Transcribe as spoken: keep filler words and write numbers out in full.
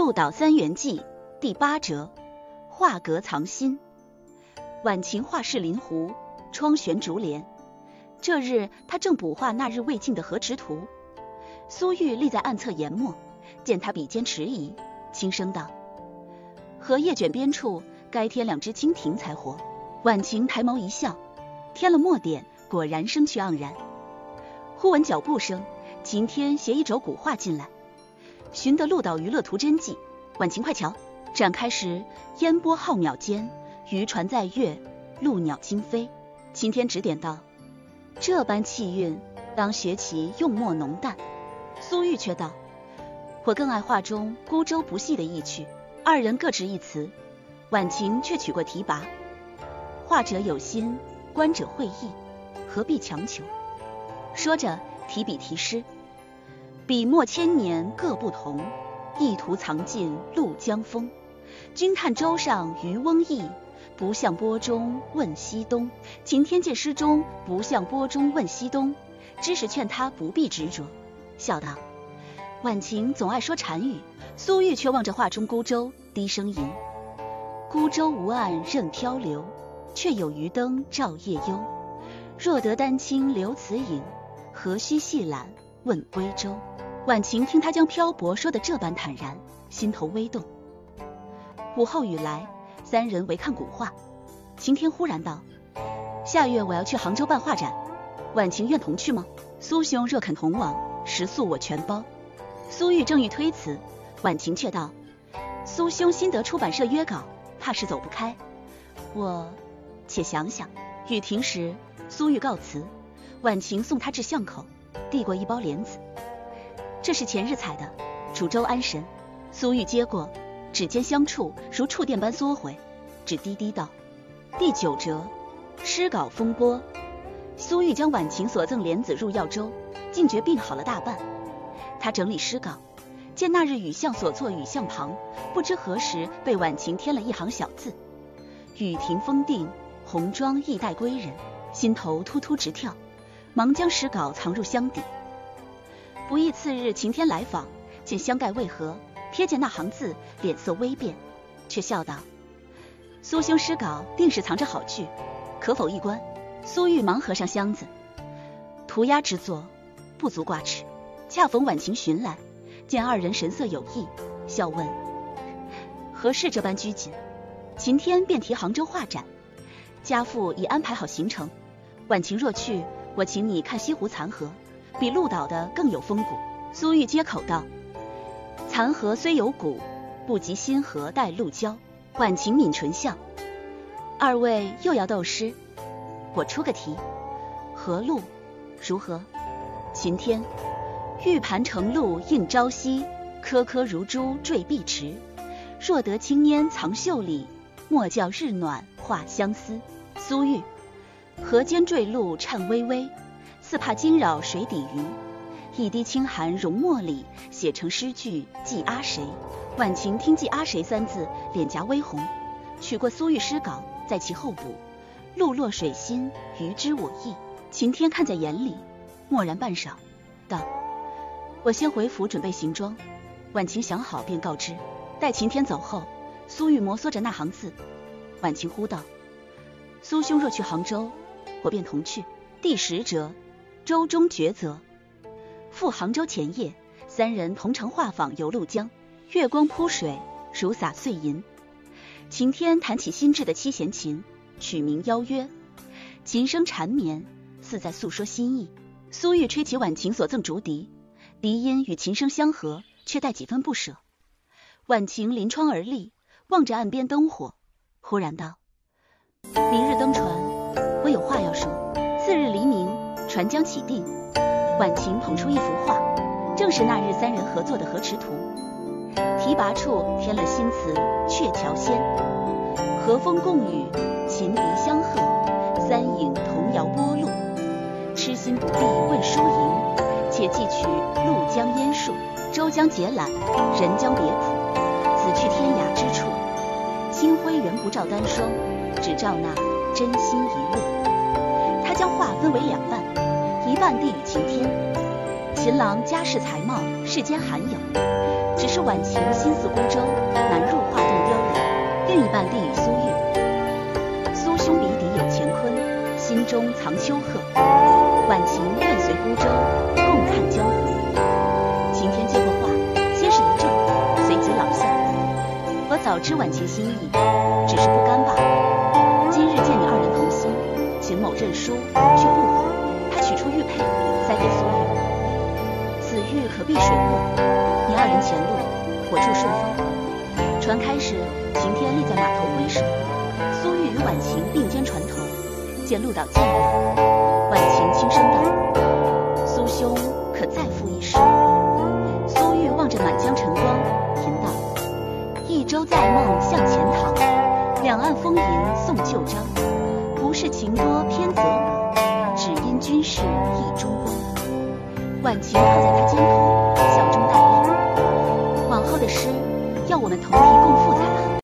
鹿岛三元记第八折，画阁藏心。晚晴画室临湖，窗悬竹帘。这日他正补画那日未尽的河池图。苏玉立在案侧研墨，见他笔尖迟疑，轻声道：荷叶卷边处，该添两只蜻蜓才活。晚晴抬眸一笑，添了墨点，果然生趣盎然。忽闻脚步声，晴天携一轴古画进来。寻得鹿岛娱乐图真迹，晚晴快瞧！展开时，烟波浩渺间，渔船在跃，鹭鸟惊飞。晴天指点道：这般气韵，当学其用墨浓淡。苏玉却道：我更爱画中孤舟不系的意趣。二人各执一词，晚晴却取过提拔。画者有心，观者会意，何必强求？说着提笔题诗：笔墨千年各不同，一图藏尽陆江风。君看舟上渔翁意，不向波中问西东。晴天见诗中不向波中问西东，知识劝他不必执着，笑道：晚晴总爱说禅语。苏玉却望着画中孤舟，低声吟：孤舟无岸任漂流，却有渔灯照夜幽。若得丹青留此影，何须细览问归舟。晚晴听他将漂泊说得这般坦然，心头微动。午后雨来，三人围看古画。晴天忽然道：下月我要去杭州办画展，晚晴愿同去吗？苏兄若肯同往，食宿我全包。苏玉正欲推辞，晚晴却道：苏兄新得出版社约稿，怕是走不开，我且想想。雨停时，苏玉告辞，晚晴送他至巷口，递过一包莲子。这是前日采的，煮粥安神。苏玉接过，指尖相触，如触电般缩回，只低低道：第九折，诗稿风波。苏玉将晚晴所赠莲子入药粥，竟觉病好了大半。他整理诗稿，见那日雨巷所错雨巷旁，不知何时被晚晴添了一行小字：雨停风定，红妆亦待归人。心头突突直跳，忙将诗稿藏入箱底。不意次日晴天来访，见箱盖未合，瞥见那行字，脸色微变，却笑道：苏兄诗稿定是藏着好句，可否一观？苏玉忙合上箱子，涂鸦之作不足挂齿。恰逢晚晴寻来，见二人神色有异，笑问：何事这般拘谨？晴天便提杭州画展，家父已安排好行程，晚晴若去，我请你看西湖残荷，比鹿岛的更有风骨。苏玉接口道：残荷虽有骨，不及新荷带鹿胶。晚晴抿唇笑：二位又要斗诗，我出个题，荷鹿如何？晴天：玉盘成露映朝夕，颗颗如珠坠碧池。若得青烟藏袖里，莫教日暖画相思。苏玉：河间坠露颤巍巍，似怕惊扰水底鱼。一滴清寒融墨里，写成诗句寄阿谁。晚晴听寄阿谁三字，脸颊微红，取过苏玉诗稿，在其后补：路落水心，鱼知我意。晴天看在眼里，默然半晌，道：我先回府准备行装。晚晴想好便告知。待晴天走后，苏玉摩挲着那行字。晚晴呼道：苏兄若去杭州，我便同去。第十折，舟中抉择。赴杭州前夜，三人同乘画舫游鹭江，月光铺水，如洒碎银。晴天弹起新制的七弦琴，曲名邀约，琴声缠绵，似在诉说心意。苏玉吹起晚晴所赠竹笛，笛音与琴声相合，却带几分不舍。晚晴临窗而立，望着岸边灯火，忽然道：明日登船，我有话要说。次日黎明，船将起定，晚晴捧出一幅画，正是那日三人合作的河池图。提拔处添了新词鹊桥仙，和风共语，琴笛相和，三影同摇波路。痴心不必问输赢，且记取陆江烟树。舟将结缆，人将别苦，此去天涯之处。清辉原不照单双，只照那真心一路。他将画分为两半，一半递与晴天。秦郎家世才貌， 世间罕有。只是晚晴心似孤舟，难入画栋雕梁，另一半立于苏玉。苏兄鼻底有乾坤，心中藏丘壑。晚晴愿随孤舟，共看江湖。晴天接过话，先是一怔，随即朗笑。我早知晚晴心意，只是不甘罢了。今日见你二人同心，秦某认输，却不悔。他取出玉佩，塞给苏玉。此玉可避水雾，你二人前路，我助顺风。船开时，晴天立在码头挥手，苏玉与晚晴并肩船头，见路岛渐远，晚晴轻声道：“苏兄可再赴一时？”苏玉望着满江晨光，吟道：“一舟在梦向前淌，两岸风吟送旧章。不是情多偏择我，只因君是意中光。”晚晴靠在他肩头，笑中带泪。往后的诗，要我们同题共赋。